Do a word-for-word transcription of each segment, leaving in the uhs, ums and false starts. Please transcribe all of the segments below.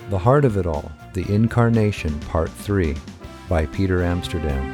The Heart of It All, The Incarnation, Part three, by Peter Amsterdam.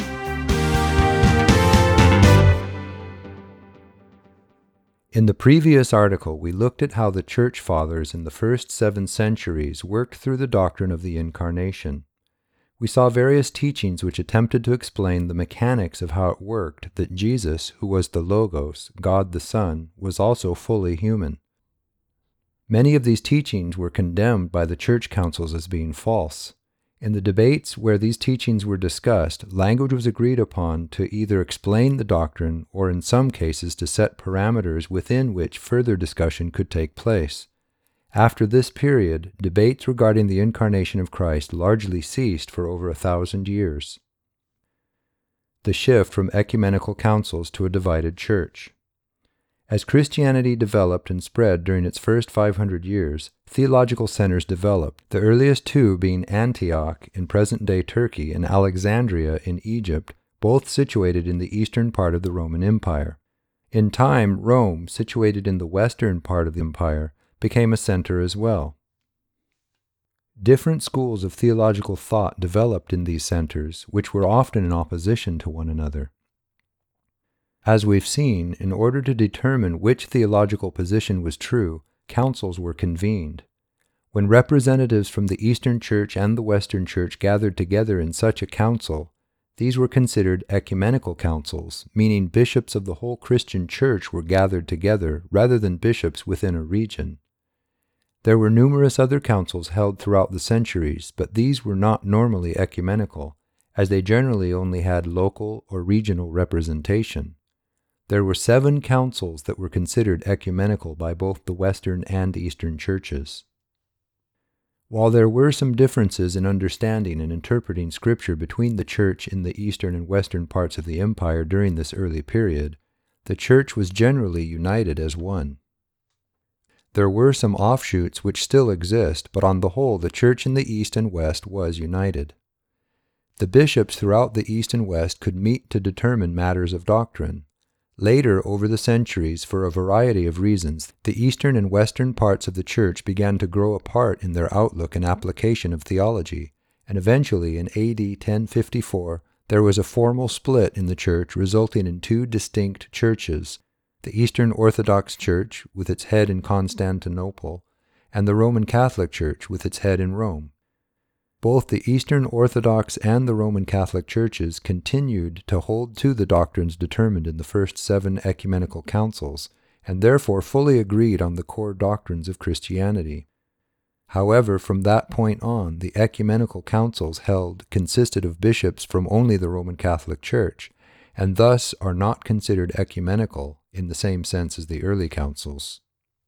In the previous article, we looked at how the Church Fathers in the first seven centuries worked through the doctrine of the Incarnation. We saw various teachings which attempted to explain the mechanics of how it worked that Jesus, who was the Logos, God the Son, was also fully human. Many of these teachings were condemned by the church councils as being false. In the debates where these teachings were discussed, language was agreed upon to either explain the doctrine or in some cases to set parameters within which further discussion could take place. After this period, debates regarding the incarnation of Christ largely ceased for over a thousand years. The shift from ecumenical councils to a divided church. As Christianity developed and spread during its first five hundred years, theological centers developed, the earliest two being Antioch in present-day Turkey and Alexandria in Egypt, both situated in the eastern part of the Roman Empire. In time, Rome, situated in the western part of the empire, became a center as well. Different schools of theological thought developed in these centers, which were often in opposition to one another. As we've seen, in order to determine which theological position was true, councils were convened. When representatives from the Eastern Church and the Western Church gathered together in such a council, these were considered ecumenical councils, meaning bishops of the whole Christian Church were gathered together rather than bishops within a region. There were numerous other councils held throughout the centuries, but these were not normally ecumenical, as they generally only had local or regional representation. There were seven councils that were considered ecumenical by both the Western and Eastern churches. While there were some differences in understanding and interpreting Scripture between the Church in the eastern and western parts of the empire during this early period, the Church was generally united as one. There were some offshoots which still exist, but on the whole the Church in the East and West was united. The bishops throughout the East and West could meet to determine matters of doctrine. Later, over the centuries, for a variety of reasons, the eastern and western parts of the church began to grow apart in their outlook and application of theology, and eventually, in A D ten fifty-four, there was a formal split in the church resulting in two distinct churches, the Eastern Orthodox Church, with its head in Constantinople, and the Roman Catholic Church, with its head in Rome. Both the Eastern Orthodox and the Roman Catholic churches continued to hold to the doctrines determined in the first seven ecumenical councils, and therefore fully agreed on the core doctrines of Christianity. However, from that point on, the ecumenical councils held consisted of bishops from only the Roman Catholic Church, and thus are not considered ecumenical in the same sense as the early councils.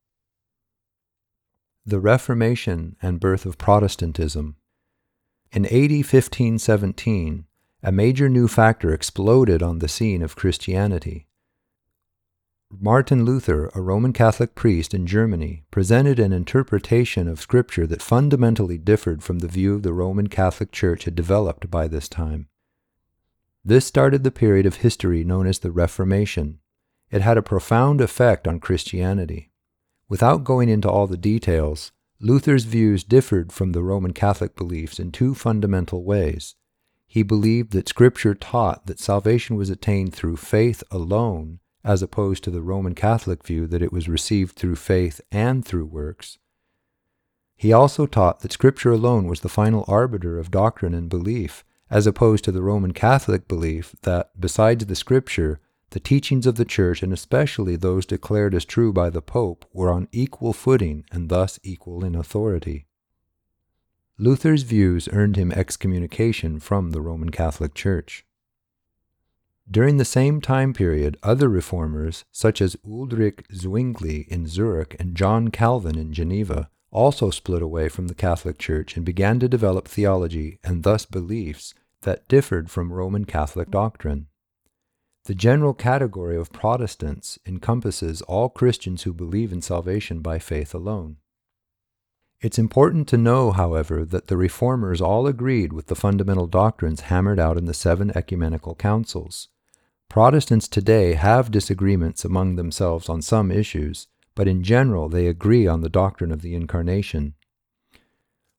The Reformation and birth of Protestantism. In A D fifteen seventeen, a major new factor exploded on the scene of Christianity. Martin Luther, a Roman Catholic priest in Germany, presented an interpretation of Scripture that fundamentally differed from the view the Roman Catholic Church had developed by this time. This started the period of history known as the Reformation. It had a profound effect on Christianity. Without going into all the details, Luther's views differed from the Roman Catholic beliefs in two fundamental ways. He believed that Scripture taught that salvation was attained through faith alone, as opposed to the Roman Catholic view that it was received through faith and through works. He also taught that Scripture alone was the final arbiter of doctrine and belief, as opposed to the Roman Catholic belief that, besides the Scripture, the teachings of the Church, and especially those declared as true by the Pope, were on equal footing and thus equal in authority. Luther's views earned him excommunication from the Roman Catholic Church. During the same time period, other reformers, such as Ulrich Zwingli in Zurich and John Calvin in Geneva, also split away from the Catholic Church and began to develop theology and thus beliefs that differed from Roman Catholic doctrine. The general category of Protestants encompasses all Christians who believe in salvation by faith alone. It's important to know, however, that the Reformers all agreed with the fundamental doctrines hammered out in the seven ecumenical councils. Protestants today have disagreements among themselves on some issues, but in general they agree on the doctrine of the Incarnation.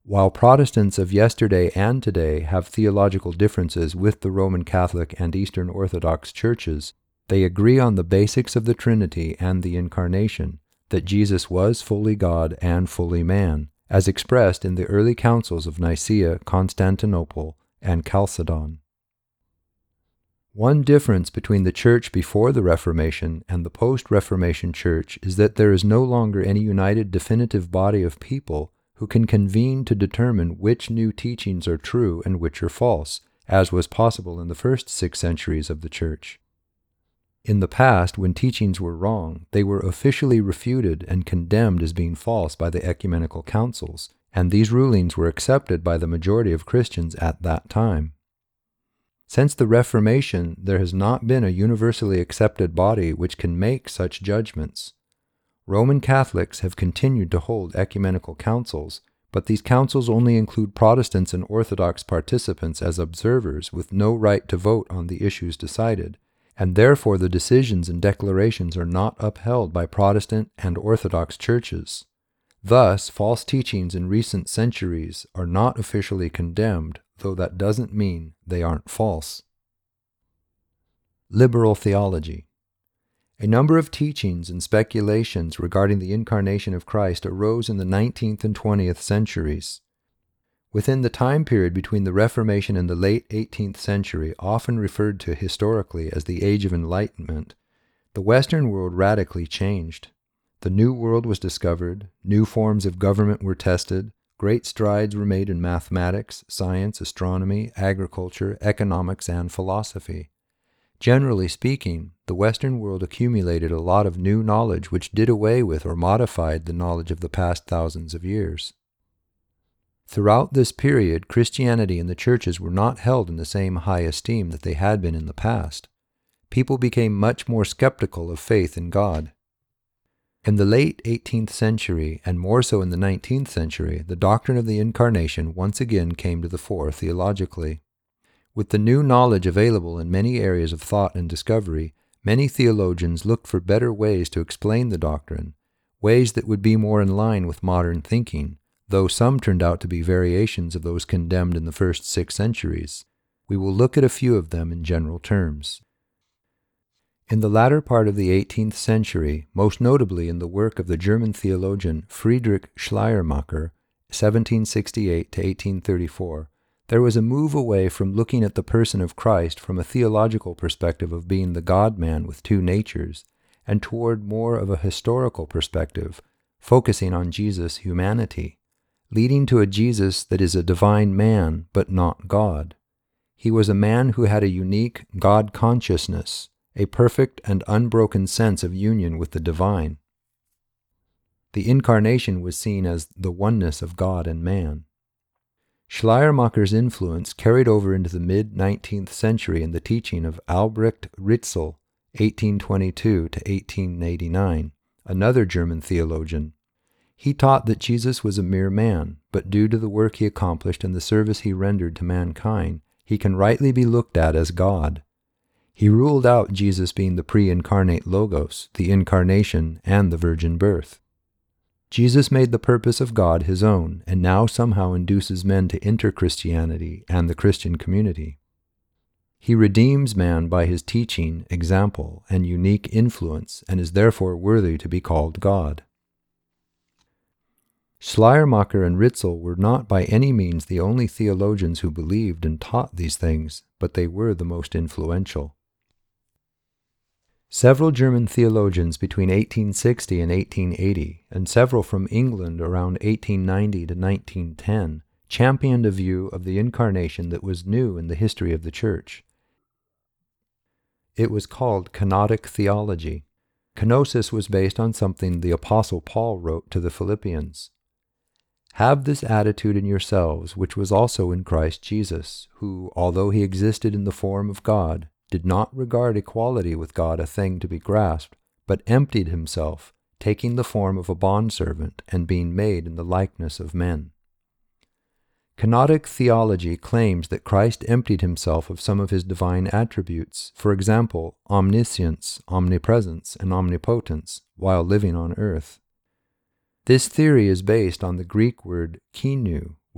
While Protestants of yesterday and today have theological differences with the Roman Catholic and Eastern Orthodox churches, they agree on the basics of the Trinity and the Incarnation, that Jesus was fully God and fully man, as expressed in the early councils of Nicaea, Constantinople, and Chalcedon. One difference between the Church before the Reformation and the post-Reformation Church is that there is no longer any united definitive body of people who can convene to determine which new teachings are true and which are false, as was possible in the first six centuries of the Church. In the past, when teachings were wrong, they were officially refuted and condemned as being false by the ecumenical councils, and these rulings were accepted by the majority of Christians at that time. Since the Reformation, there has not been a universally accepted body which can make such judgments. Roman Catholics have continued to hold ecumenical councils, but these councils only include Protestants and Orthodox participants as observers with no right to vote on the issues decided, and therefore the decisions and declarations are not upheld by Protestant and Orthodox churches. Thus, false teachings in recent centuries are not officially condemned, though that doesn't mean they aren't false. Liberal theology. A number of teachings and speculations regarding the incarnation of Christ arose in the nineteenth and twentieth centuries. Within the time period between the Reformation and the late eighteenth century, often referred to historically as the Age of Enlightenment, the Western world radically changed. The New World was discovered, new forms of government were tested, great strides were made in mathematics, science, astronomy, agriculture, economics, and philosophy. Generally speaking, the Western world accumulated a lot of new knowledge which did away with or modified the knowledge of the past thousands of years. Throughout this period, Christianity and the churches were not held in the same high esteem that they had been in the past. People became much more skeptical of faith in God. In the late eighteenth century, and more so in the nineteenth century, the doctrine of the Incarnation once again came to the fore theologically. With the new knowledge available in many areas of thought and discovery, many theologians looked for better ways to explain the doctrine, ways that would be more in line with modern thinking, though some turned out to be variations of those condemned in the first six centuries. We will look at a few of them in general terms. In the latter part of the eighteenth century, most notably in the work of the German theologian Friedrich Schleiermacher, seventeen sixty-eight to eighteen thirty-four, there was a move away from looking at the person of Christ from a theological perspective of being the God-man with two natures, and toward more of a historical perspective, focusing on Jesus' humanity, leading to a Jesus that is a divine man but not God. He was a man who had a unique God consciousness, a perfect and unbroken sense of union with the divine. The Incarnation was seen as the oneness of God and man. Schleiermacher's influence carried over into the mid-nineteenth century in the teaching of Albrecht Ritzel, eighteen twenty-two to eighteen eighty-nine, another German theologian. He taught that Jesus was a mere man, but due to the work he accomplished and the service he rendered to mankind, he can rightly be looked at as God. He ruled out Jesus being the pre-incarnate Logos, the Incarnation, and the virgin birth. Jesus made the purpose of God his own, and now somehow induces men to enter Christianity and the Christian community. He redeems man by his teaching, example, and unique influence, and is therefore worthy to be called God. Schleiermacher and Ritzel were not by any means the only theologians who believed and taught these things, but they were the most influential. Several German theologians between eighteen sixty and eighteen eighty, and several from England around eighteen ninety to nineteen ten, championed a view of the Incarnation that was new in the history of the Church. It was called kenotic theology. Kenosis was based on something the Apostle Paul wrote to the Philippians. Have this attitude in yourselves, which was also in Christ Jesus, who, although he existed in the form of God, did not regard equality with God a thing to be grasped, but emptied himself, taking the form of a bondservant and being made in the likeness of men. Kenotic theology claims that Christ emptied himself of some of his divine attributes, for example, omniscience, omnipresence, and omnipotence, while living on earth. This theory is based on the Greek word kinu,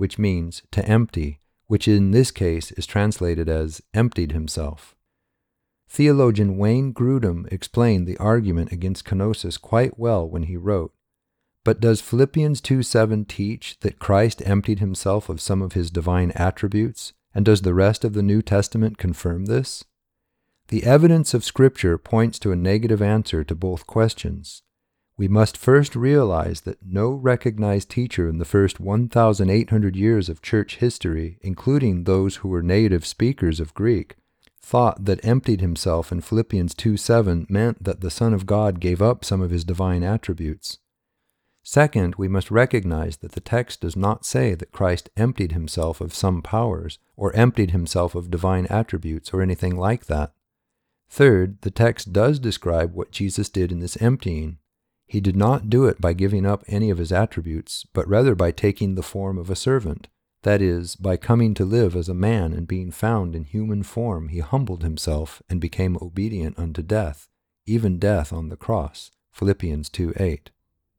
which means to empty, which in this case is translated as emptied himself. Theologian Wayne Grudem explained the argument against kenosis quite well when he wrote, "But does Philippians two seven teach that Christ emptied himself of some of his divine attributes, and does the rest of the New Testament confirm this? The evidence of Scripture points to a negative answer to both questions. We must first realize that no recognized teacher in the first one thousand eight hundred years of church history, including those who were native speakers of Greek, thought that emptied himself in Philippians two seven meant that the Son of God gave up some of his divine attributes. Second, we must recognize that the text does not say that Christ emptied himself of some powers, or emptied himself of divine attributes, or anything like that. Third, the text does describe what Jesus did in this emptying. He did not do it by giving up any of his attributes, but rather by taking the form of a servant. That is, by coming to live as a man and being found in human form, he humbled himself and became obedient unto death, even death on the cross. Philippians two eight.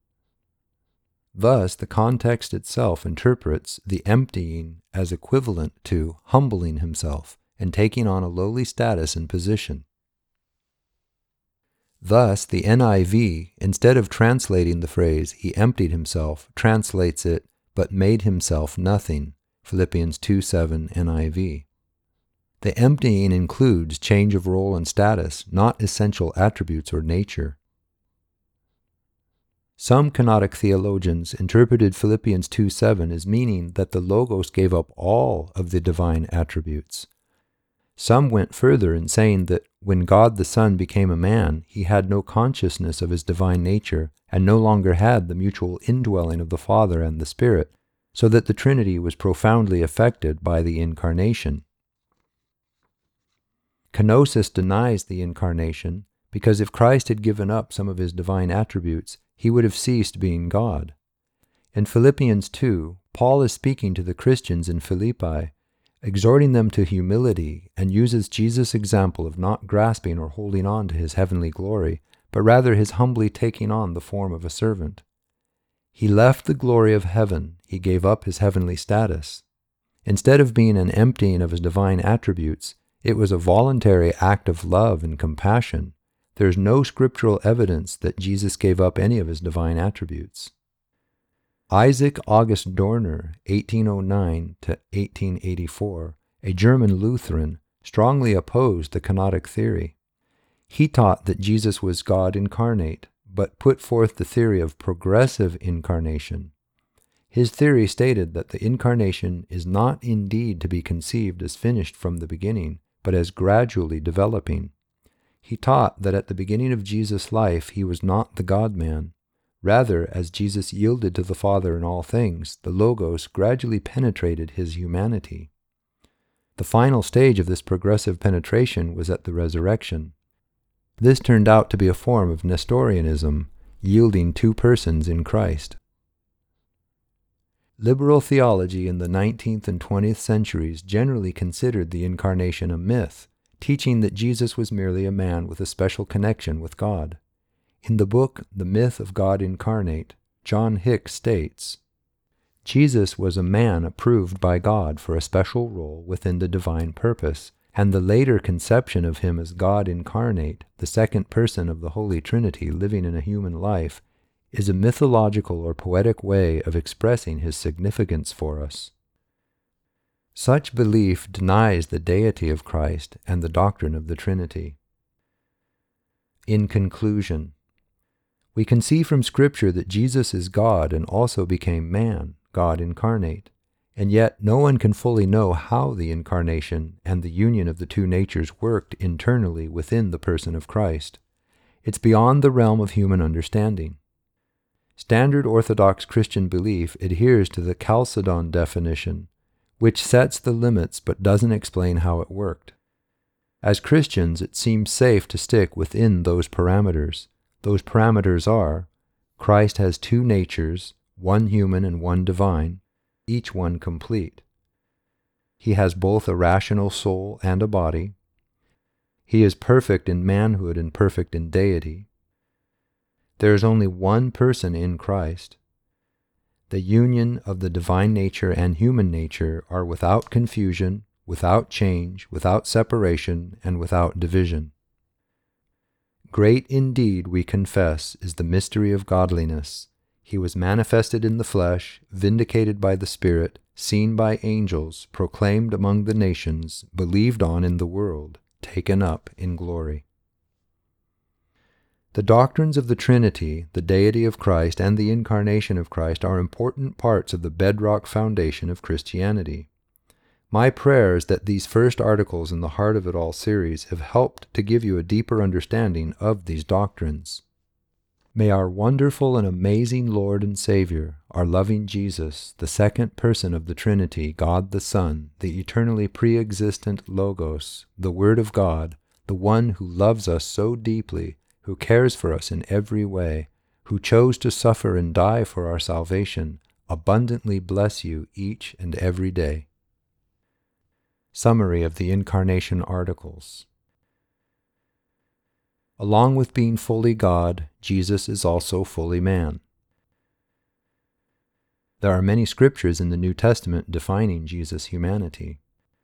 Thus, the context itself interprets the emptying as equivalent to humbling himself and taking on a lowly status and position. Thus, the N I V, instead of translating the phrase, he emptied himself, translates it, but made himself nothing. Philippians two seven N I V. The emptying includes change of role and status, not essential attributes or nature. Some Kenotic theologians interpreted Philippians two seven as meaning that the Logos gave up all of the divine attributes. Some went further in saying that when God the Son became a man, he had no consciousness of his divine nature and no longer had the mutual indwelling of the Father and the Spirit, so that the Trinity was profoundly affected by the Incarnation. Kenosis denies the Incarnation because if Christ had given up some of his divine attributes, he would have ceased being God. In Philippians two, Paul is speaking to the Christians in Philippi, exhorting them to humility, and uses Jesus' example of not grasping or holding on to his heavenly glory, but rather his humbly taking on the form of a servant. He left the glory of heaven, he gave up his heavenly status. Instead of being an emptying of his divine attributes, it was a voluntary act of love and compassion. There is no scriptural evidence that Jesus gave up any of his divine attributes. Isaac August Dorner, eighteen oh nine to eighteen eighty-four, a German Lutheran, strongly opposed the kenotic theory. He taught that Jesus was God incarnate, but put forth the theory of progressive incarnation. His theory stated that the incarnation is not indeed to be conceived as finished from the beginning, but as gradually developing. He taught that at the beginning of Jesus' life he was not the God-man. Rather, as Jesus yielded to the Father in all things, the Logos gradually penetrated his humanity. The final stage of this progressive penetration was at the resurrection. This turned out to be a form of Nestorianism, yielding two persons in Christ. Liberal theology in the nineteenth and twentieth centuries generally considered the Incarnation a myth, teaching that Jesus was merely a man with a special connection with God. In the book The Myth of God Incarnate, John Hick states, Jesus was a man approved by God for a special role within the divine purpose, and the later conception of him as God incarnate, the second person of the Holy Trinity living in a human life, is a mythological or poetic way of expressing his significance for us. Such belief denies the deity of Christ and the doctrine of the Trinity. In conclusion, we can see from Scripture that Jesus is God and also became man, God incarnate, and yet no one can fully know how the incarnation and the union of the two natures worked internally within the person of Christ. It's beyond the realm of human understanding. Standard Orthodox Christian belief adheres to the Chalcedon definition, which sets the limits but doesn't explain how it worked. As Christians, it seems safe to stick within those parameters. Those parameters are, Christ has two natures, one human and one divine, each one complete. He has both a rational soul and a body. He is perfect in manhood and perfect in deity. There is only one person in Christ. The union of the divine nature and human nature are without confusion, without change, without separation, and without division. Great indeed, we confess, is the mystery of godliness. He was manifested in the flesh, vindicated by the Spirit, seen by angels, proclaimed among the nations, believed on in the world, taken up in glory. The doctrines of the Trinity, the deity of Christ, and the incarnation of Christ are important parts of the bedrock foundation of Christianity. My prayer is that these first articles in the Heart of It All series have helped to give you a deeper understanding of these doctrines. May our wonderful and amazing Lord and Savior, our loving Jesus, the second person of the Trinity, God the Son, the eternally pre-existent Logos, the Word of God, the one who loves us so deeply, who cares for us in every way, who chose to suffer and die for our salvation, abundantly bless you each and every day. Summary of the Incarnation Articles. Along with being fully God, Jesus is also fully man. There are many scriptures in the New Testament defining Jesus' humanity.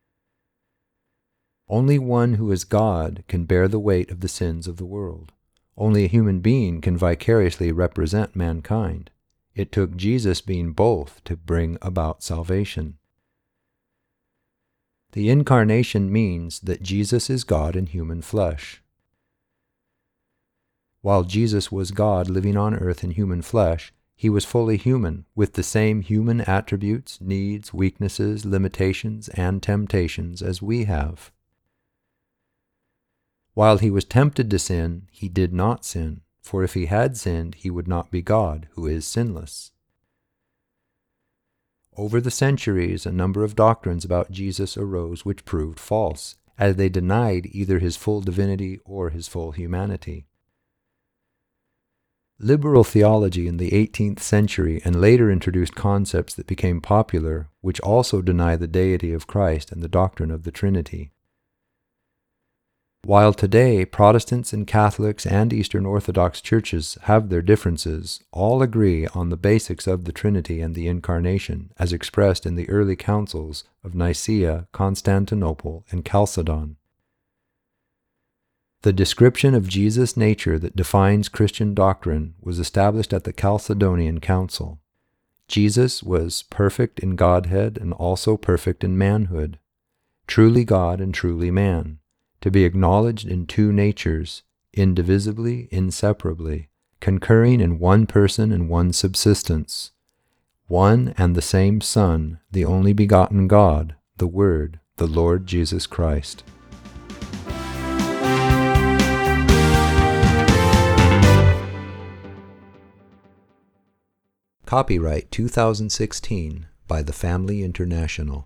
Only one who is God can bear the weight of the sins of the world. Only a human being can vicariously represent mankind. It took Jesus being both to bring about salvation. The Incarnation means that Jesus is God in human flesh. While Jesus was God living on earth in human flesh, he was fully human, with the same human attributes, needs, weaknesses, limitations, and temptations as we have. While he was tempted to sin, he did not sin, for if he had sinned, he would not be God, who is sinless. Over the centuries, a number of doctrines about Jesus arose which proved false, as they denied either his full divinity or his full humanity. Liberal theology in the eighteenth century and later introduced concepts that became popular, which also deny the deity of Christ and the doctrine of the Trinity. While today Protestants and Catholics and Eastern Orthodox churches have their differences, all agree on the basics of the Trinity and the Incarnation, as expressed in the early councils of Nicaea, Constantinople, and Chalcedon. The description of Jesus' nature that defines Christian doctrine was established at the Chalcedonian Council. Jesus was perfect in Godhead and also perfect in manhood, truly God and truly man, to be acknowledged in two natures, indivisibly, inseparably, concurring in one person and one subsistence, one and the same Son, the only begotten God, the Word, the Lord Jesus Christ. Copyright two thousand sixteen by The Family International.